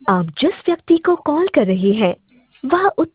आप जिस व्यक्ति को कॉल कर रहे हैं वह उत्तर